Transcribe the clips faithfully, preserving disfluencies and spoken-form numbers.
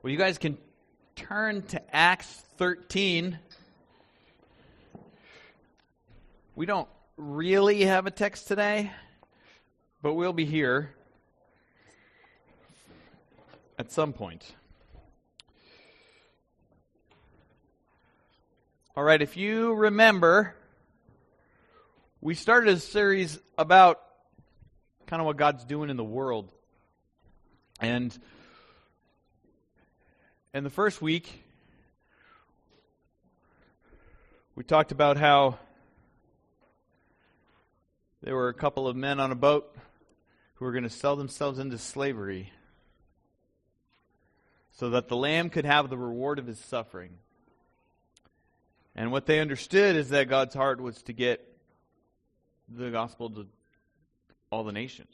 Well, you guys can turn to Acts thirteen. We don't really have a text today, but we'll be here at some point. All right, if you remember, we started a series about kind of what God's doing in the world. And in the first week, we talked about how there were a couple of men on a boat who were going to sell themselves into slavery so that the Lamb could have the reward of his suffering. And what they understood is that God's heart was to get the gospel to all the nations.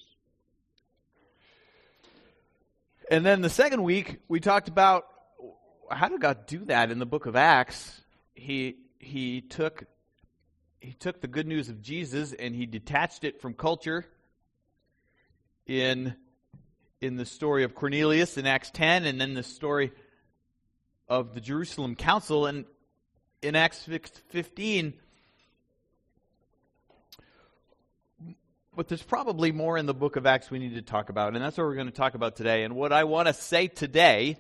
And then the second week, we talked about how did God do that in the book of Acts. He he took he took the good news of Jesus and he detached it from culture in in the story of Cornelius in Acts ten, and then the story of the Jerusalem Council. And in Acts fifteen, but there's probably more in the book of Acts we need to talk about, and that's what we're going to talk about today. And what I want to say today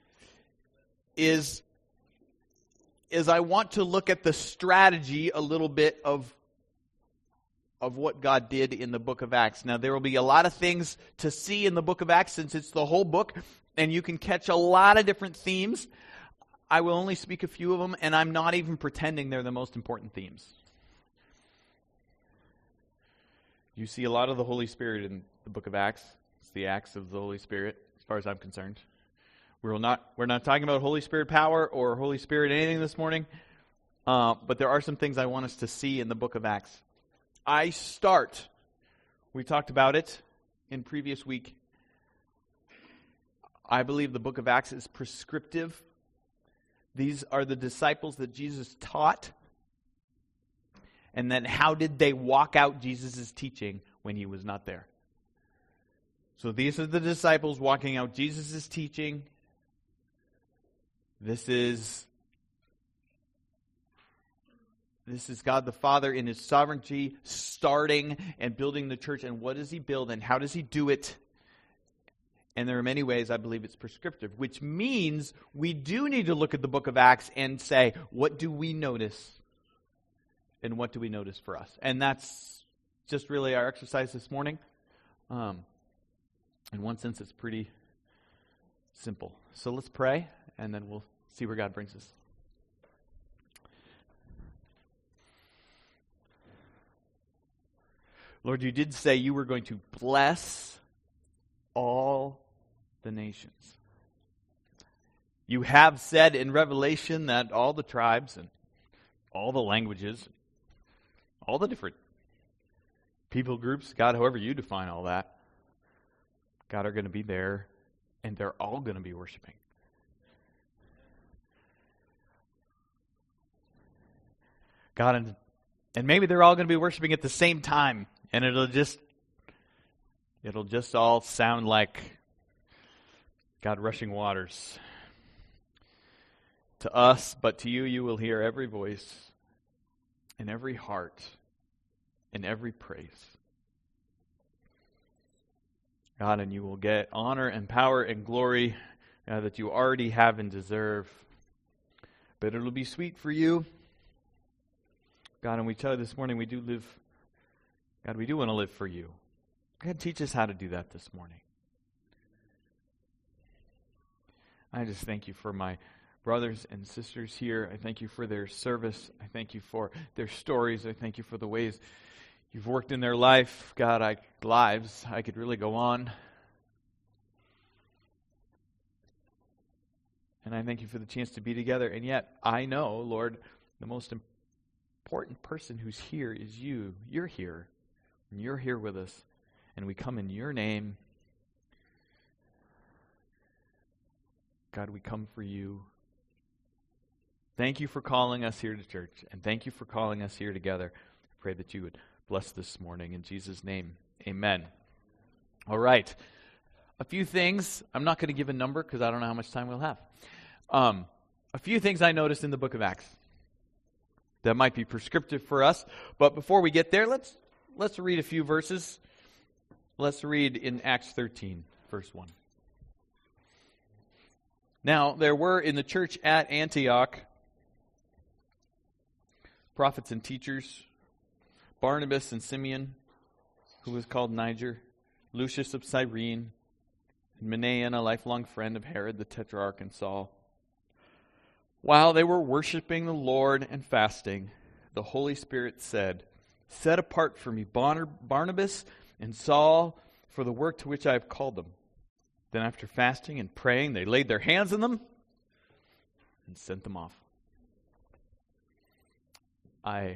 is, is I want to look at the strategy a little bit of, of what God did in the book of Acts. Now, there will be a lot of things to see in the book of Acts since it's the whole book, and you can catch a lot of different themes. I will only speak a few of them, and I'm not even pretending they're the most important themes. You see a lot of the Holy Spirit in the book of Acts. It's the acts of the Holy Spirit, as far as I'm concerned. We're not we're not talking about Holy Spirit power or Holy Spirit anything this morning, uh, but there are some things I want us to see in the book of Acts. I start, we talked about it in previous week. I believe the book of Acts is prescriptive. These are the disciples that Jesus taught. And then how did they walk out Jesus' teaching when he was not there? So these are the disciples walking out Jesus' teaching. This is, this is God the Father in his sovereignty starting and building the church. And what does he build and how does he do it? And there are many ways I believe it's prescriptive, which means we do need to look at the book of Acts and say, what do we notice? And what do we notice for us? And that's just really our exercise this morning. Um, in one sense, it's pretty simple. So let's pray, and then we'll see where God brings us. Lord, you did say you were going to bless all the nations. You have said in Revelation that all the tribes and all the languages, all the different people groups, God, however you define all that, God, are going to be there, and they're all going to be worshiping. God, and, and maybe they're all going to be worshiping at the same time, and it'll just, it'll just all sound like God rushing waters to us, but to you, you will hear every voice in every heart, in every praise. God, and you will get honor and power and glory uh, that you already have and deserve. But it'll be sweet for you. God, and we tell you this morning, we do live, God, we do want to live for you. God, teach us how to do that this morning. I just thank you for my brothers and sisters here. I thank you for their service. I thank you for their stories. I thank you for the ways you've worked in their life. God, I lives. I could really go on. And I thank you for the chance to be together. And yet, I know, Lord, the most important person who's here is you. You're here. And you're here with us. And we come in your name. God, we come for you. Thank you for calling us here to church, and thank you for calling us here together. I pray that you would bless this morning in Jesus' name. Amen. All right. a few things. I'm not going to give a number because I don't know how much time we'll have. Um, a few things I noticed in the book of Acts that might be prescriptive for us. But before we get there, let's let's read a few verses. Let's read in Acts thirteen, verse one. Now, there were in the church at Antioch prophets and teachers, Barnabas and Simeon, who was called Niger, Lucius of Cyrene, and Manaen, a lifelong friend of Herod the Tetrarch, and Saul. While they were worshiping the Lord and fasting, the Holy Spirit said, "Set apart for me Barnabas and Saul for the work to which I have called them." Then after fasting and praying, they laid their hands on them and sent them off. I,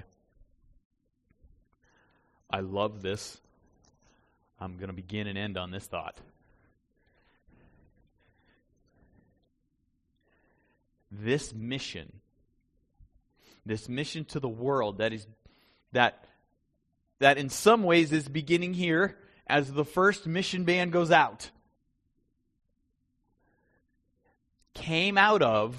I love this. I'm going to begin and end on this thought. This mission, this mission to the world that is that that in some ways is beginning here as the first mission band goes out, came out of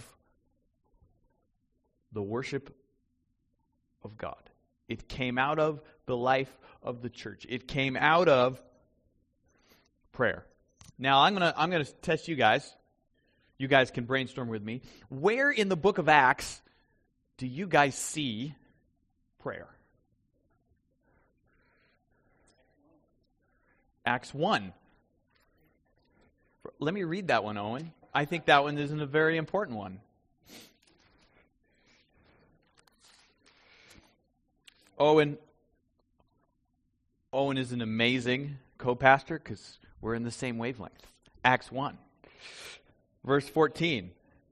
the worship of God. It came out of the life of the church. It came out of prayer. Now I'm gonna I'm gonna test you guys. You guys can brainstorm with me. Where in the book of Acts do you guys see prayer? Acts one. Let me read that one, Owen. I think that one is a very important one. Owen, Owen is an amazing co-pastor because we're in the same wavelength. Acts one. Verse fourteen.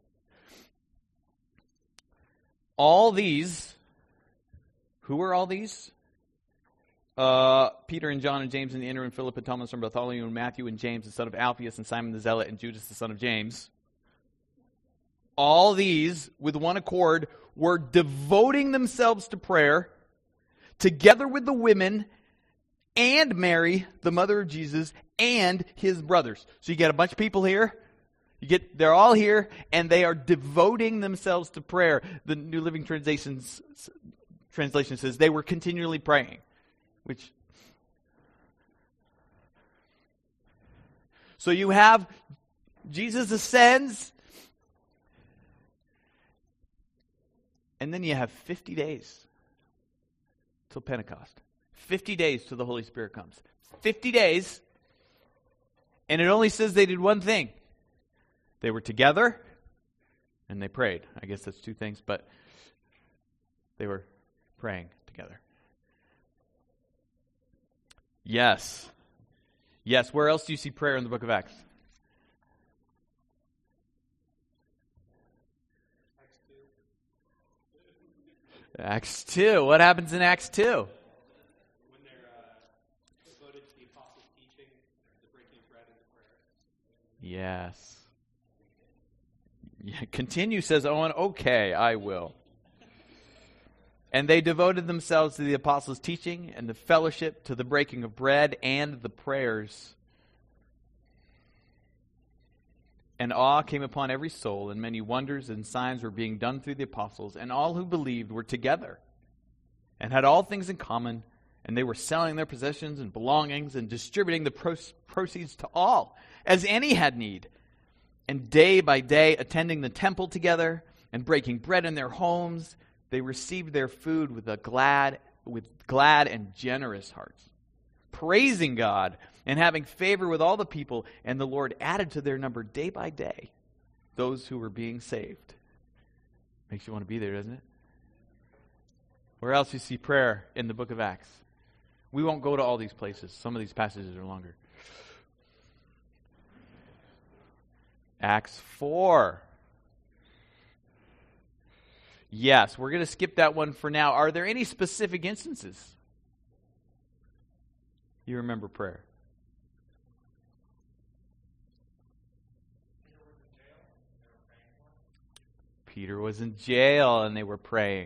All these, who are all these? Uh, Peter and John and James and the inner and Philip and Thomas and Bartholomew and Matthew and James the son of Alphaeus and Simon the Zealot and Judas the son of James. All these, with one accord, were devoting themselves to prayer, together with the women and Mary, the mother of Jesus, and his brothers. So you get a bunch of people here. You get, they're all here, and they are devoting themselves to prayer. The New Living Translations, translation says they were continually praying, which. So you have Jesus ascends, and then you have fifty days till Pentecost. fifty days till the Holy Spirit comes. fifty days, and it only says they did one thing. They were together, and they prayed. I guess that's two things, but they were praying together. Yes. Yes, where else do you see prayer in the book of Acts? Acts two. What happens in Acts two? When they're uh, devoted to the apostles' teaching, the breaking of bread and the prayer. Yes. Yeah, continue, says Owen. Okay, I will. And they devoted themselves to the apostles' teaching and the fellowship, to the breaking of bread and the prayers. And awe came upon every soul, and many wonders and signs were being done through the apostles, and all who believed were together and had all things in common, and they were selling their possessions and belongings and distributing the pro- proceeds to all, as any had need. And day by day, attending the temple together and breaking bread in their homes, they received their food with a glad, with glad and generous hearts, praising God and having favor with all the people. And the Lord added to their number day by day those who were being saved. Makes you want to be there, doesn't it? Where else do you see prayer in the book of Acts? We won't go to all these places. Some of these passages are longer. Acts four. Yes, we're going to skip that one for now. Are there any specific instances you remember prayer? Peter was in jail and they were praying.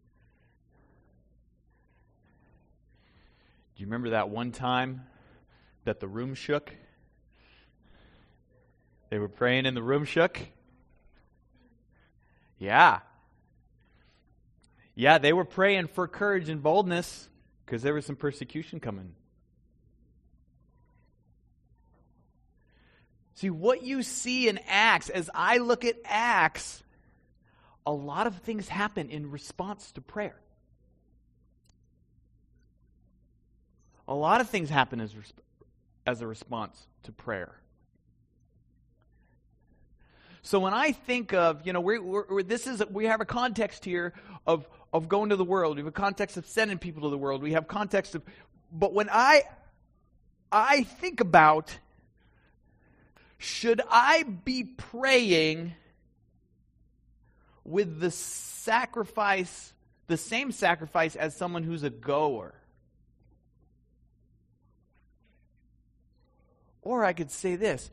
Do you remember that one time that the room shook? They were praying and the room shook? Yeah. Yeah, they were praying for courage and boldness because there was some persecution coming. See, what you see in Acts, as I look at Acts, a lot of things happen in response to prayer. A lot of things happen as, as a response to prayer. So when I think of, you know, we're, we're, this is we have a context here of of going to the world. We have a context of sending people to the world. We have context of, but when I I think about, should I be praying with the sacrifice, the same sacrifice as someone who's a goer? Or I could say this: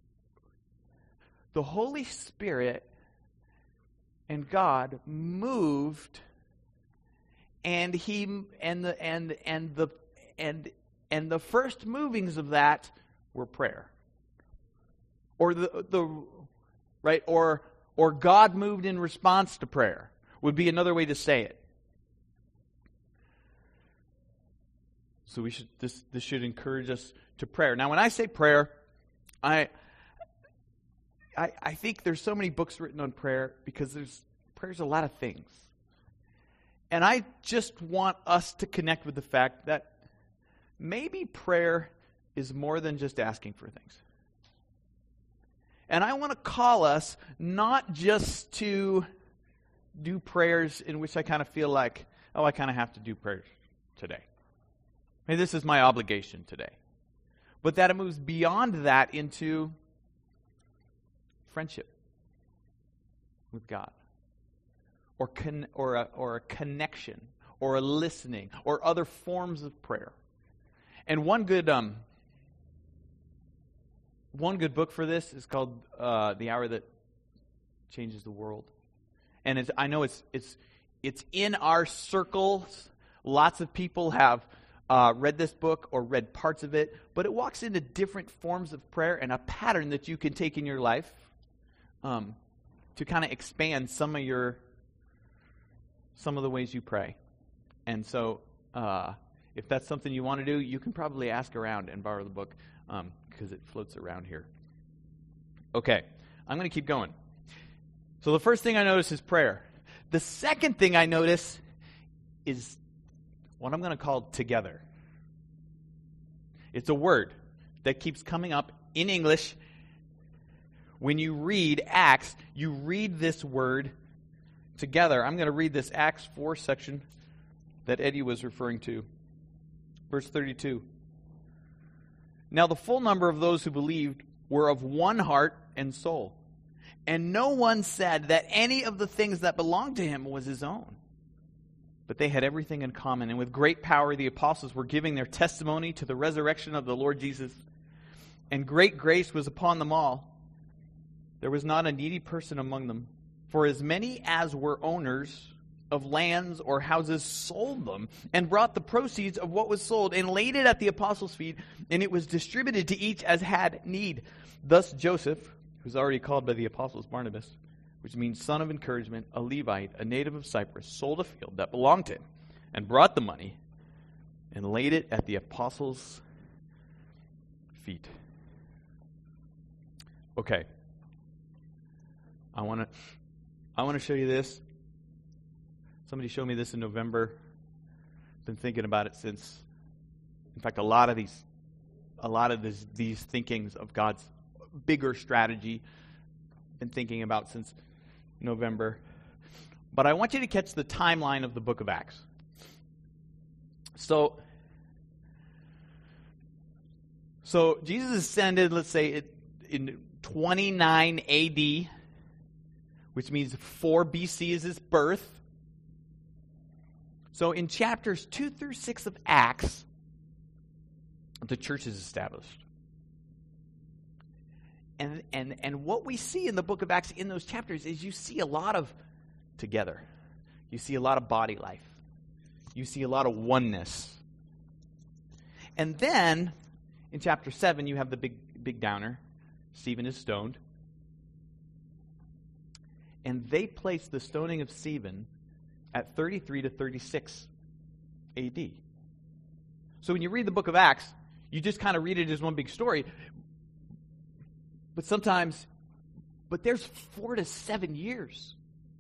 the Holy Spirit and God moved, and he and the and and the and and the first movings of that were prayer. Or the the right or or God moved in response to prayer would be another way to say it. So we should this this should encourage us to prayer. Now, when I say prayer, I I, I think there's so many books written on prayer because there's prayer's a lot of things. And I just want us to connect with the fact that maybe prayer is more than just asking for things. And I want to call us not just to do prayers in which I kind of feel like, oh, I kind of have to do prayers today. I mean, this is my obligation today. But that it moves beyond that into friendship with God, or con- or a, or a connection, or a listening, or other forms of prayer. And one good um, one good book for this is called uh, "The Hour That Changes the World," and it's, I know it's it's it's in our circles. Lots of people have Uh, read this book or read parts of it, but it walks into different forms of prayer and a pattern that you can take in your life um, to kind of expand some of your some of the ways you pray. And so, uh, if that's something you want to do, you can probably ask around and borrow the book because um, it floats around here. Okay, I'm going to keep going. So the first thing I notice is prayer. The second thing I notice is what I'm going to call together. It's a word that keeps coming up in English. When you read Acts, you read this word together. I'm going to read this Acts four section that Eddie was referring to. Verse thirty-two. Now the full number of those who believed were of one heart and soul. And no one said that any of the things that belonged to him was his own. But they had everything in common, and with great power the apostles were giving their testimony to the resurrection of the Lord Jesus. And great grace was upon them all. There was not a needy person among them. For as many as were owners of lands or houses sold them, and brought the proceeds of what was sold, and laid it at the apostles' feet, and it was distributed to each as had need. Thus Joseph, who's already called by the apostles Barnabas, which means son of encouragement, a Levite, a native of Cyprus, sold a field that belonged to him, and brought the money, and laid it at the apostles' feet. Okay. I want to I want to show you this. Somebody showed me this in November. Been thinking about it since. In fact, a lot of these a lot of this, these thinkings of God's bigger strategy been thinking about since November. But I want you to catch the timeline of the book of Acts. So, so Jesus ascended, let's say, it, in twenty-nine A D, which means four B C is his birth. So in chapters two through six of Acts, the church is established. And, and and what we see in the book of Acts in those chapters is you see a lot of together. You see a lot of body life. You see a lot of oneness. And then In chapter seven, you have the big, big downer. Stephen is stoned. And they place the stoning of Stephen at thirty-three to thirty-six A D. So when you read the book of Acts, you just kind of read it as one big story. But sometimes, but there's four to seven years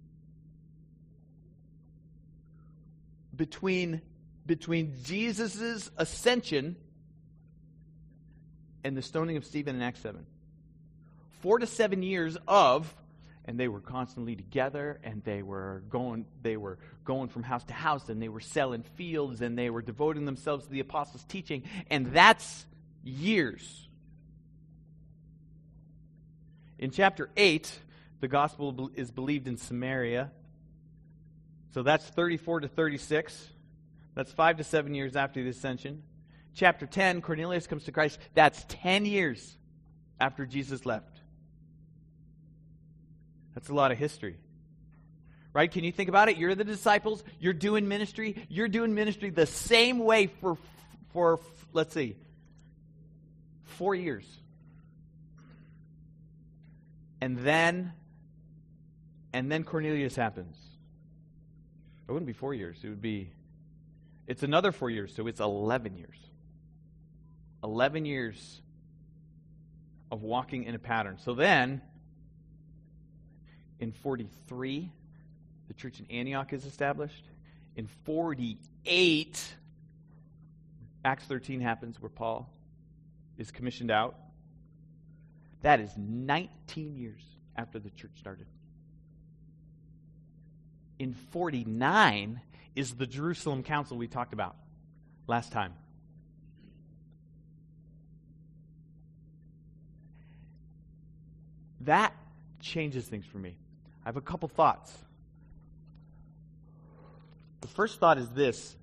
between, between Jesus' ascension and the stoning of Stephen in Acts seven. Four to seven years of, and they were constantly together, and they were going, they were going from house to house, and they were selling fields, and they were devoting themselves to the apostles' teaching, and that's years. In chapter eight, the gospel is believed in Samaria. So that's thirty-four to thirty-six. That's five to seven years after the ascension. Chapter ten, Cornelius comes to Christ. That's ten years after Jesus left. That's a lot of history. Right? Can you think about it? You're the disciples. You're doing ministry. You're doing ministry the same way for, for let's see, four years. And then, and then Cornelius happens. It wouldn't be four years. It would be, it's another four years, so it's eleven years. eleven years of walking in a pattern. So then, in forty-three, the church in Antioch is established. In forty-eight, Acts thirteen happens where Paul is commissioned out. That is nineteen years after the church started. In forty-nine is the Jerusalem Council we talked about last time. That changes things for me. I have a couple thoughts. The first thought is this.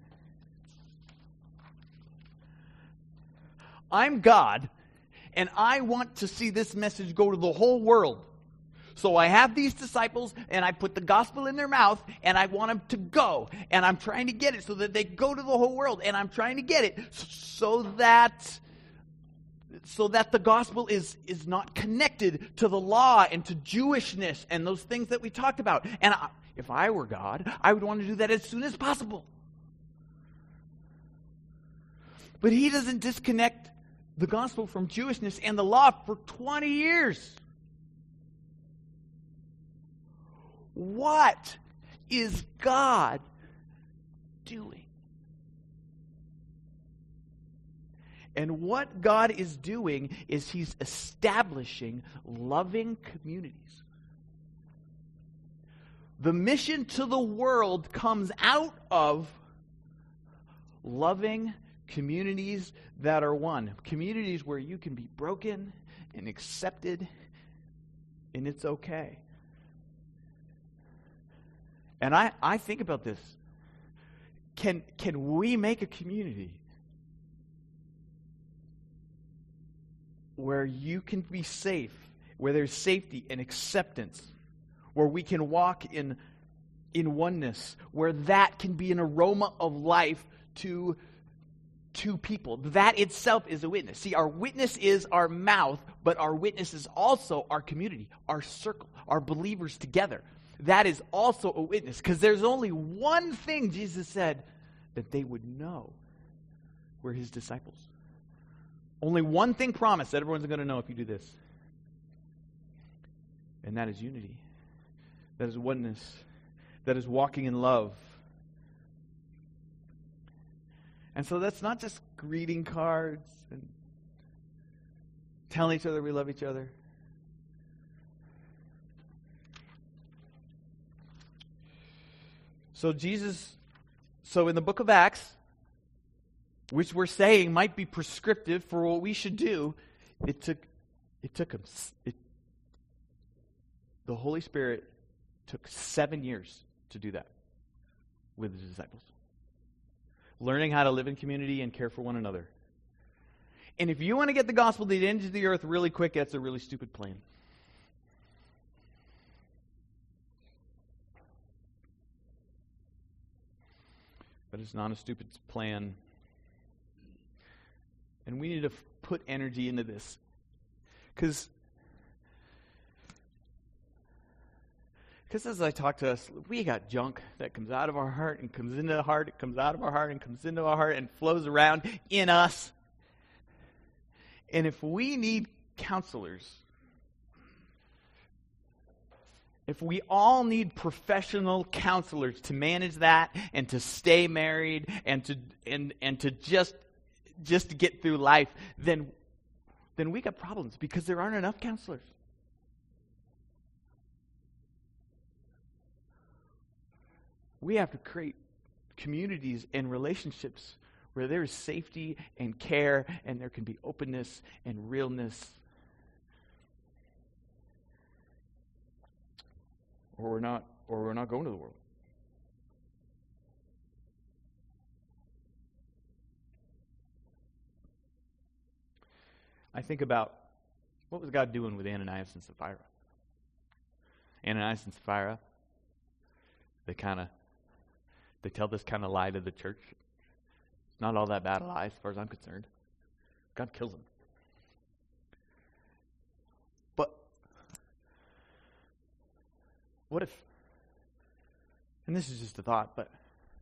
I'm God, and I want to see this message go to the whole world. So I have these disciples, and I put the gospel in their mouth, and I want them to go. And I'm trying to get it so that they go to the whole world. And I'm trying to get it so that... so that the gospel is, is not connected to the law and to Jewishness and those things that we talked about. And I, if I were God, I would want to do that as soon as possible. But he doesn't disconnect the gospel from Jewishness and the law for twenty years. What is God doing? And what God is doing is he's establishing loving communities. The mission to the world comes out of loving communities that are one. Communities where you can be broken and accepted, and it's okay. And I, I think about this. Can, can we make a community where you can be safe, where there's safety and acceptance, where we can walk in, in oneness, where that can be an aroma of life to, to people? That itself is a witness. See, our witness is our mouth, but our witness is also our community, our circle, our believers together. That is also a witness, because there's only one thing Jesus said that they would know we're his disciples. Only one thing promised that everyone's going to know if you do this. And that is unity. That is oneness. That is walking in love. And so that's not just greeting cards and telling each other we love each other. So Jesus, so in the book of Acts, which we're saying might be prescriptive for what we should do, it took, it took him, it, the Holy Spirit took seven years to do that with the disciples. Learning how to live in community and care for one another. And if you want to get the gospel to the ends of the earth really quick, that's a really stupid plan. But it's not a stupid plan And we need to f- put energy into this. Because Because as I talk to us, we got junk that comes out of our heart and comes into the heart, it comes out of our heart and comes into our heart and flows around in us. And if we need counselors, if we all need professional counselors to manage that and to stay married and to and and to just just to get through life, then then we got problems because there aren't enough counselors. We have to create communities and relationships where there is safety and care and there can be openness and realness. Or we're not or we're not going to the world. I think about what was God doing with Ananias and Sapphira? Ananias and Sapphira, they kind of They tell this kind of lie to the church. It's not all that bad a lie as far as I'm concerned. God kills them. But what if, and this is just a thought, but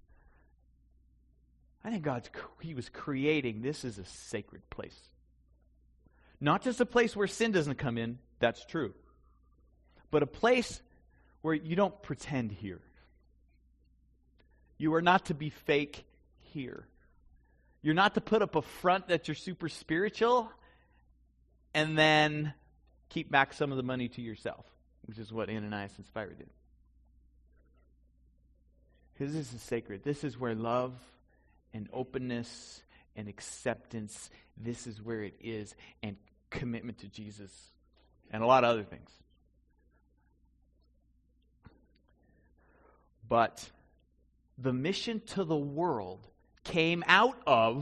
I think God's, He was creating this as a sacred place. Not just a place where sin doesn't come in, that's true. But a place where you don't pretend here. You are not to be fake here. You're not to put up a front that you're super spiritual and then keep back some of the money to yourself, which is what Ananias and Sapphira did. Because this is sacred. This is where love and openness and acceptance, this is where it is, and commitment to Jesus and a lot of other things. But the mission to the world came out of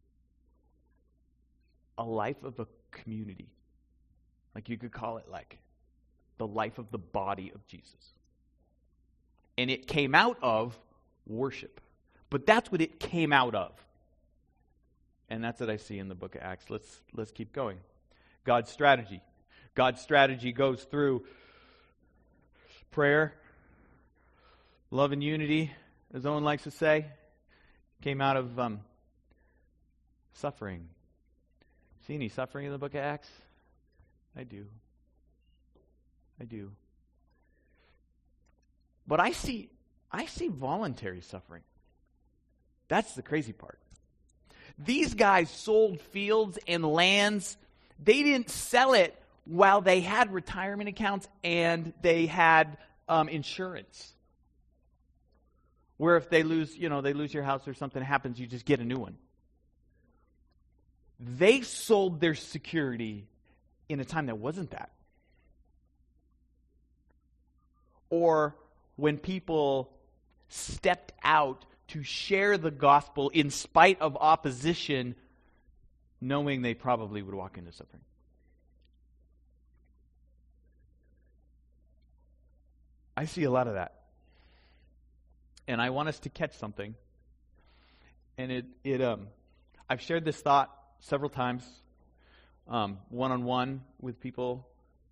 a life of a community. Like you could call it like the life of the body of Jesus. And it came out of worship. But that's what it came out of. And that's what I see in the book of Acts. Let's let's keep going. God's strategy. God's strategy goes through prayer, love and unity, as Owen likes to say, came out of um, suffering. See any suffering in the book of Acts? I do. I do. But I see, I see voluntary suffering. That's the crazy part. These guys sold fields and lands. They didn't sell it while they had retirement accounts and they had um, insurance. Where if they lose, you know, they lose your house or something happens, you just get a new one. They sold their security in a time that wasn't that. Or when people stepped out to share the gospel in spite of opposition, knowing they probably would walk into suffering. I see a lot of that. And I want us to catch something. And it, it um, I've shared this thought several times, um, one-on-one with people.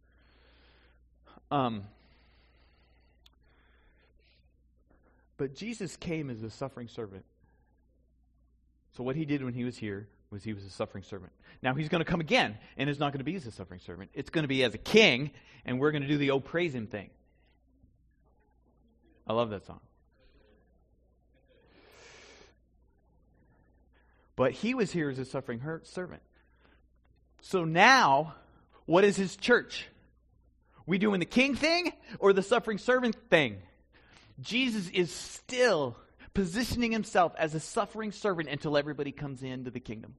Um, but Jesus came as a suffering servant. So what he did when he was here was he was a suffering servant. Now he's going to come again, and it's not going to be as a suffering servant. It's going to be as a king, and we're going to do the oh praise him thing. I love that song. But he was here as a suffering servant. So now, what is his church? We doing the king thing or the suffering servant thing? Jesus is still positioning himself as a suffering servant until everybody comes into the kingdom.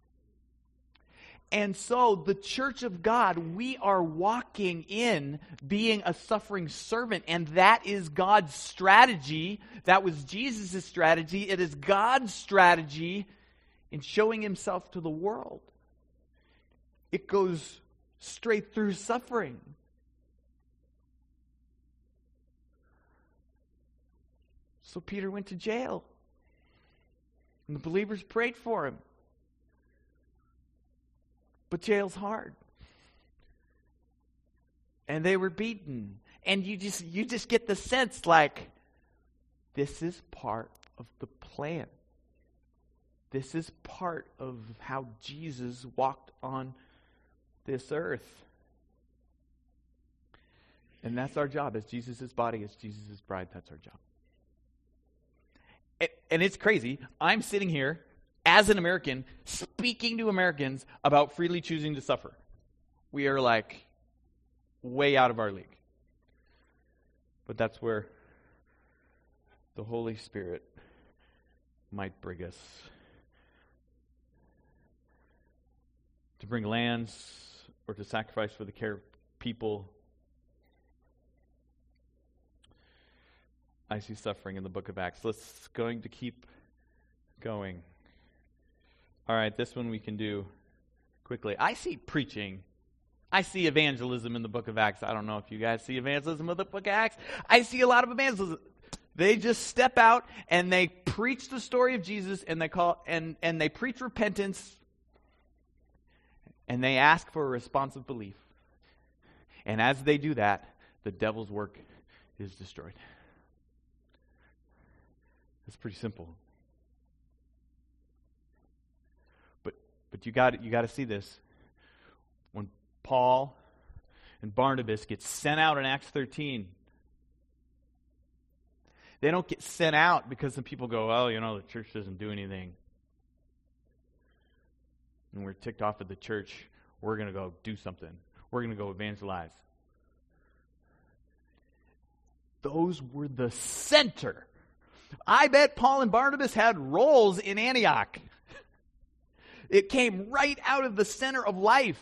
And so the church of God, we are walking in being a suffering servant, and that is God's strategy. That was Jesus' strategy. It is God's strategy in showing himself to the world. It goes straight through suffering. So Peter went to jail. And the believers prayed for him. But jail's hard. And they were beaten. And you just you just get the sense like, this is part of the plan. This is part of how Jesus walked on this earth. And that's our job as Jesus' body, as Jesus' bride. That's our job. And, and it's crazy. I'm sitting here as an American speaking to Americans about freely choosing to suffer. We are like way out of our league. But that's where the Holy Spirit might bring us. To bring lands or to sacrifice for the care of people. I see suffering in the book of Acts. Let's going to keep going. All right, this one we can do quickly. I see preaching. I see evangelism in the book of Acts. I don't know if you guys see evangelism in the book of Acts. I see a lot of evangelism. They just step out and they preach the story of Jesus, and they call and, and they preach repentance, and they ask for a responsive belief. And as they do that, the devil's work is destroyed. It's pretty simple. But but you got you got to see this. When Paul and Barnabas get sent out in Acts thirteen, they don't get sent out because some people go, "Oh, you know, the church doesn't do anything, and we're ticked off at the church. We're going to go do something. We're going to go evangelize." Those were the center. I bet Paul and Barnabas had roles in Antioch. It came right out of the center of life.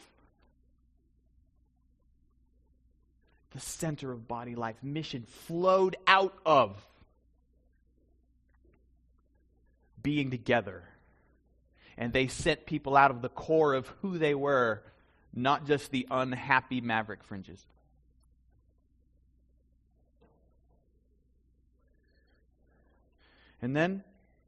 The center of body life. Mission flowed out of being together. And they sent people out of the core of who they were, not just the unhappy maverick fringes. And then,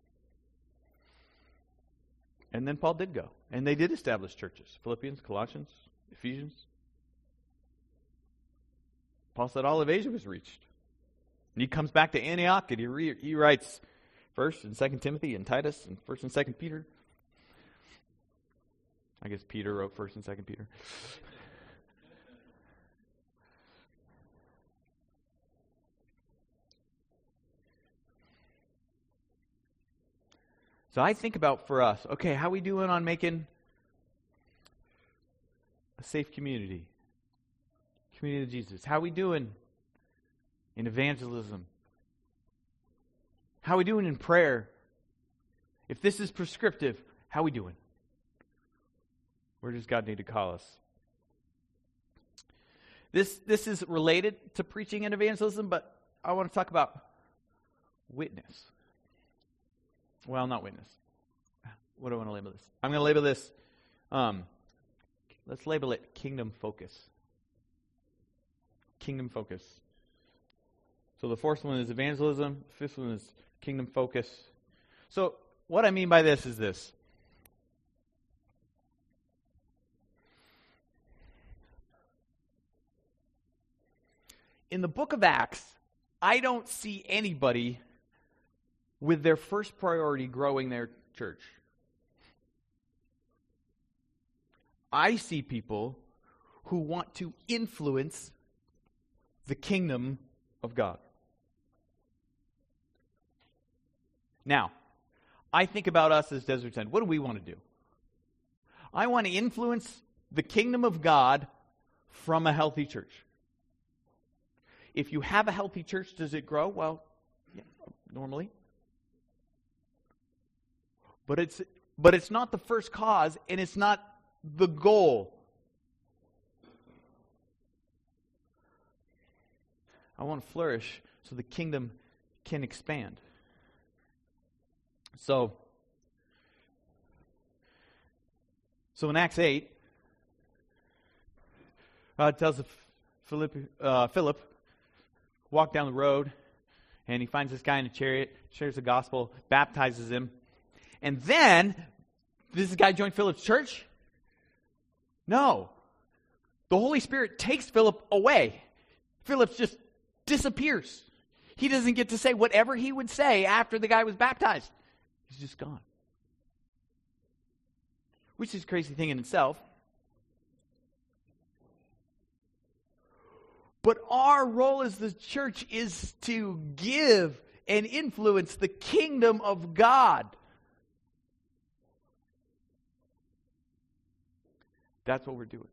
and then Paul did go. And they did establish churches. Philippians, Colossians, Ephesians. Paul said all of Asia was reached. And he comes back to Antioch and he, re- he writes First and Second Timothy and Titus and First and Second Peter. I guess Peter wrote First and Second Peter. So I think about for us, okay, how we doing on making a safe community? Community of Jesus. How we doing in evangelism? How we doing in prayer? If this is prescriptive, how we doing? Where does God need to call us? This, this is related to preaching and evangelism, but I want to talk about witness. Well, not witness. What do I want to label this? I'm going to label this, um, let's label it kingdom focus. Kingdom focus. So the fourth one is evangelism. The fifth one is kingdom focus. So what I mean by this is this. In the book of Acts, I don't see anybody with their first priority growing their church. I see people who want to influence the kingdom of God. Now, I think about us as Desert Send. What do we want to do? I want to influence the kingdom of God from a healthy church. If you have a healthy church, does it grow? Well, yeah, normally. But it's but it's not the first cause, and it's not the goal. I want to flourish so the kingdom can expand. So, so in Acts eight, uh, it tells Philip, uh, Philip walk down the road, and he finds this guy in a chariot, shares the gospel, baptizes him. And then, this guy joined Philip's church. No. The Holy Spirit takes Philip away. Philip just disappears. He doesn't get to say whatever he would say after the guy was baptized. He's just gone. Which is a crazy thing in itself. But our role as the church is to give and influence the kingdom of God. That's what we're doing.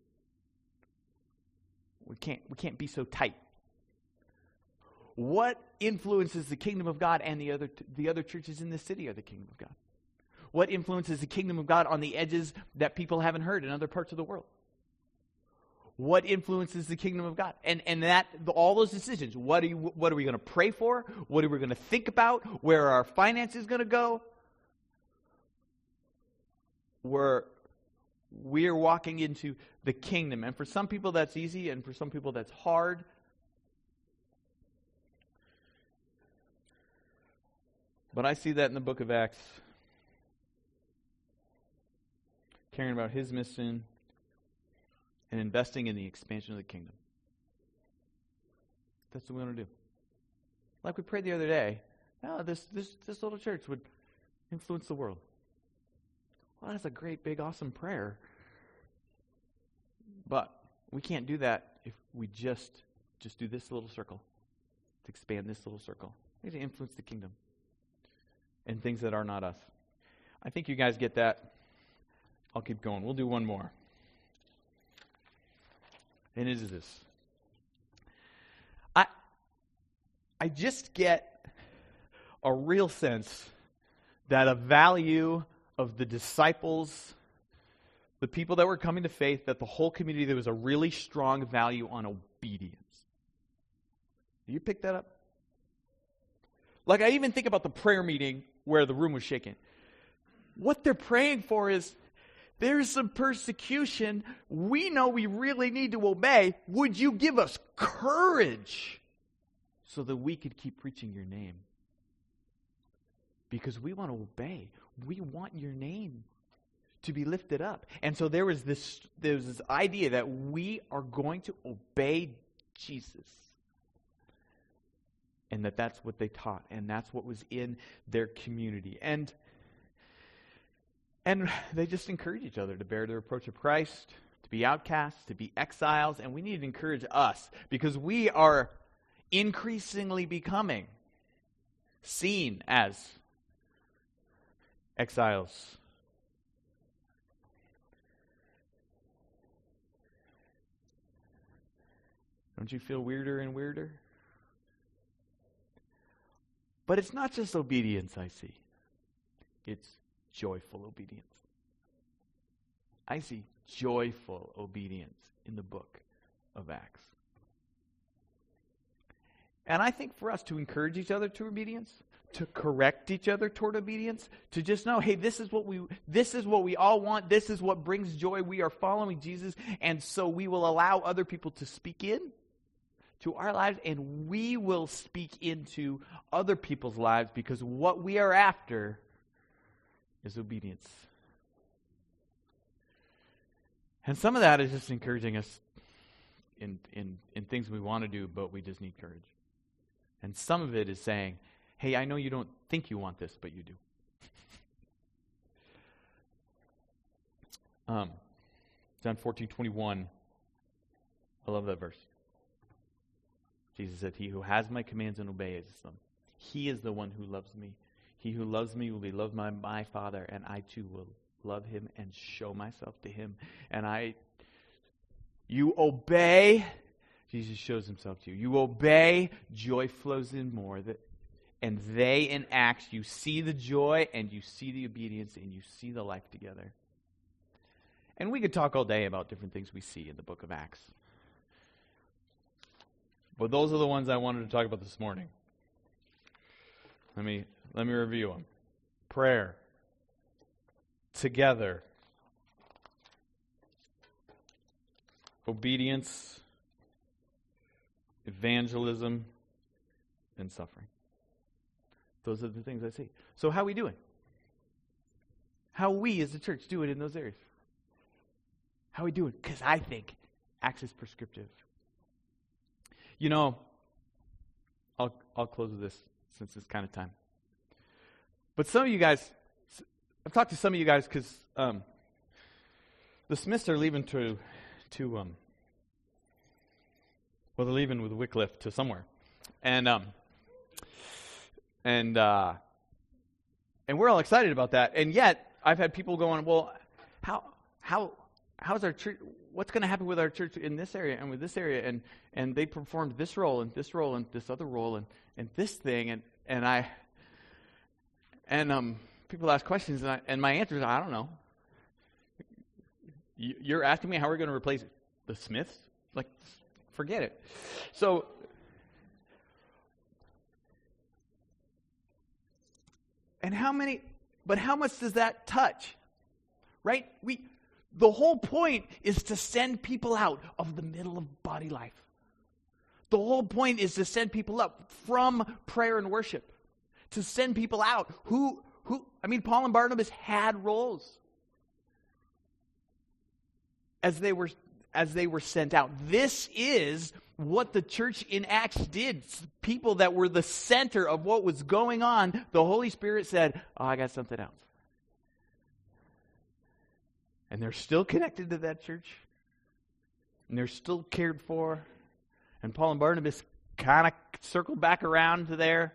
We can't, we can't be so tight. What influences the kingdom of God and the other the other churches in this city are the kingdom of God? What influences the kingdom of God on the edges that people haven't heard in other parts of the world? What influences the kingdom of God? And and that all those decisions, what are you, what are we going to pray for? What are we going to think about? Where are our finances going to go? We're we're walking into the kingdom. And for some people that's easy, and for some people that's hard. But I see that in the book of Acts. Caring about his mission and investing in the expansion of the kingdom. That's what we want to do. Like we prayed the other day, oh, this, this, this little church would influence the world. Well, that's a great, big, awesome prayer. But we can't do that if we just, just do this little circle, to expand this little circle. We need to influence the kingdom and things that are not us. I think you guys get that. I'll keep going. We'll do one more. And it is this. I I just get a real sense that a value of the disciples, the people that were coming to faith, that the whole community, there was a really strong value on obedience. Do you pick that up? Like I even think about the prayer meeting where the room was shaking. What they're praying for is, there's some persecution. We know we really need to obey. Would you give us courage so that we could keep preaching your name? Because we want to obey. We want your name to be lifted up. And so there was this, there was this idea that we are going to obey Jesus. And that that's what they taught. And that's what was in their community. And And they just encourage each other to bear the reproach of Christ, to be outcasts, to be exiles. And we need to encourage us because we are increasingly becoming seen as exiles. Don't you feel weirder and weirder? But it's not just obedience I see. It's joyful obedience. I see joyful obedience in the book of Acts. And I think for us to encourage each other to obedience, to correct each other toward obedience, to just know, hey, this is what we this is what we all want, this is what brings joy, we are following Jesus, and so we will allow other people to speak in to our lives, and we will speak into other people's lives, because what we are after is obedience. And some of that is just encouraging us in, in, in things we want to do, but we just need courage. And some of it is saying, hey, I know you don't think you want this, but you do. um, John fourteen twenty-one. I love that verse. Jesus said, he who has my commands and obeys them, he is the one who loves me. He who loves me will be loved by my Father, and I too will love him and show myself to him. And I, you obey, Jesus shows himself to you. You obey, joy flows in more. That, and they in Acts, you see the joy and you see the obedience and you see the life together. And we could talk all day about different things we see in the book of Acts. But those are the ones I wanted to talk about this morning. Let me let me review them. Prayer. Together. Obedience. Evangelism. And suffering. Those are the things I see. So how are we doing? How we as a church do it in those areas? How are we doing? Because I think Acts is prescriptive. You know, I'll I'll close with this since it's kind of time. But some of you guys, I've talked to some of you guys because um, the Smiths are leaving to to um, well, they're leaving with Wycliffe to somewhere, and um, and uh, and we're all excited about that. And yet, I've had people going, well, how how how's our church? What's going to happen with our church in this area and with this area? And and they performed this role and this role and this other role and, and this thing. And, and I and um people ask questions and, I, and my answer is, I don't know. You're asking me how we're going to replace the Smiths? Like, forget it. So and how many? But how much does that touch? Right? We. The whole point is to send people out of the middle of body life. The whole point is to send people up from prayer and worship. To send people out who, who, I mean, Paul and Barnabas had roles as they were, as they were sent out. This is what the church in Acts did. People that were the center of what was going on, the Holy Spirit said, oh, I got something else. And they're still connected to that church. And they're still cared for. And Paul and Barnabas kind of circled back around to there.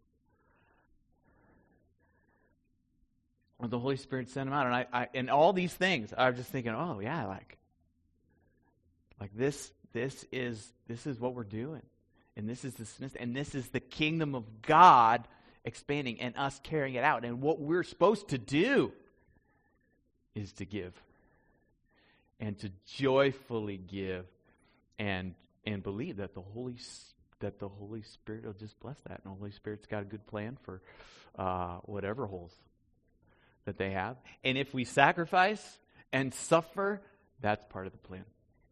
And the Holy Spirit sent them out. And I, I and all these things, I was just thinking, oh yeah, like, like this, this is this is what we're doing. And this is the and this is the kingdom of God expanding and us carrying it out. And what we're supposed to do is to give. And to joyfully give and and believe that the Holy that the Holy Spirit will just bless that. And the Holy Spirit's got a good plan for uh, whatever holes that they have. And if we sacrifice and suffer, that's part of the plan.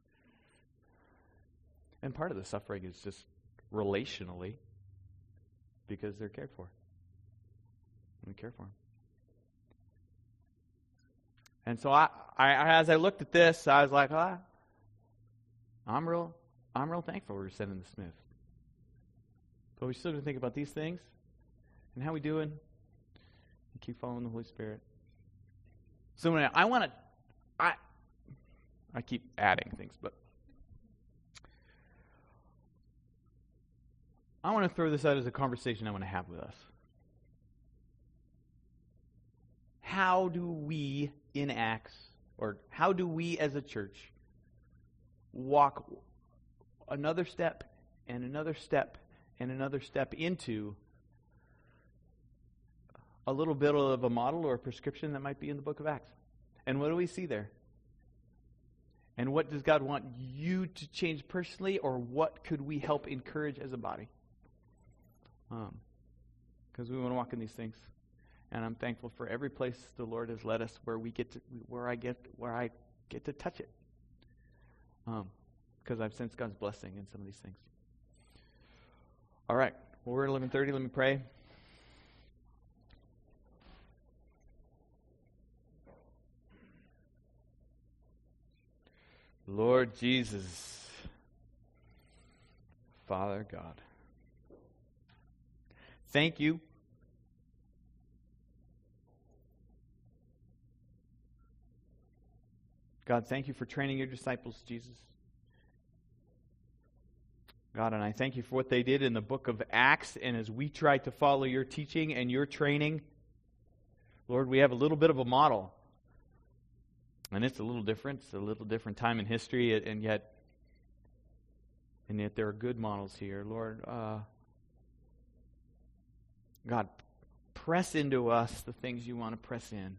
And part of the suffering is just relationally because they're cared for. We care for them. And so I, I, as I looked at this, I was like, ah, I'm real, I'm real thankful we're sending the Smith. But we still got to think about these things and how we doing, and keep following the Holy Spirit. So anyway, I want to, I, I keep adding things, but I want to throw this out as a conversation I want to have with us. How do we in Acts, or how do we as a church walk another step and another step and another step into a little bit of a model or a prescription that might be in the book of Acts? And what do we see there? And what does God want you to change personally, or what could we help encourage as a body? Um, because we want to walk in these things. And I'm thankful for every place the Lord has led us where we get to, where I get, where I get to touch it. Um, because I've sensed God's blessing in some of these things. All right. Well, we're at eleven thirty. Let me pray. Lord Jesus, Father God, thank you God, thank you for training your disciples, Jesus. God, and I thank you for what they did in the book of Acts, and as we try to follow your teaching and your training, Lord, we have a little bit of a model. And it's a little different. It's a little different time in history, and yet and yet there are good models here. Lord, uh, God, press into us the things you want to press in.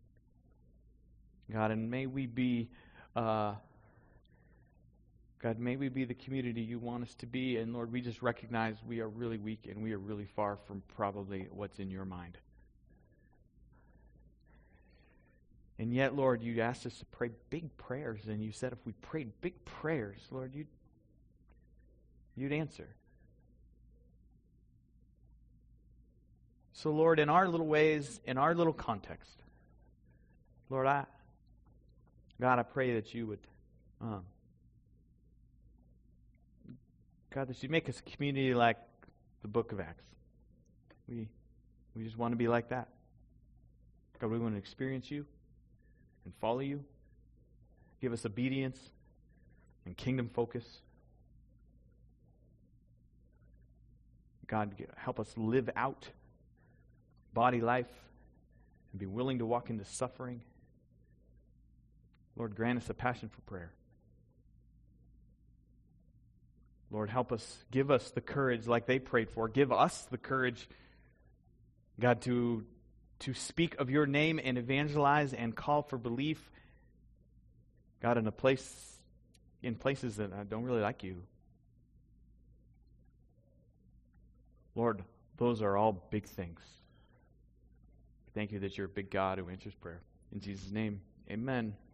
God, and may we be, uh, God, may we be the community you want us to be. And Lord, we just recognize we are really weak and we are really far from probably what's in your mind. And yet, Lord, you asked us to pray big prayers, and you said if we prayed big prayers, Lord, you'd, you'd answer. So, Lord, in our little ways, in our little context, Lord, I God, I pray that you would, um, God, that you'd make us a community like the book of Acts. We, we just want to be like that. God, we want to experience you and follow you. Give us obedience and kingdom focus. God, help us live out body life and be willing to walk into suffering. Lord, grant us a passion for prayer. Lord, help us, give us the courage like they prayed for. Give us the courage, God, to, to speak of your name and evangelize and call for belief, God, in a place, in places that don't really like you. Lord, those are all big things. Thank you that you're a big God who answers prayer. In Jesus' name, amen.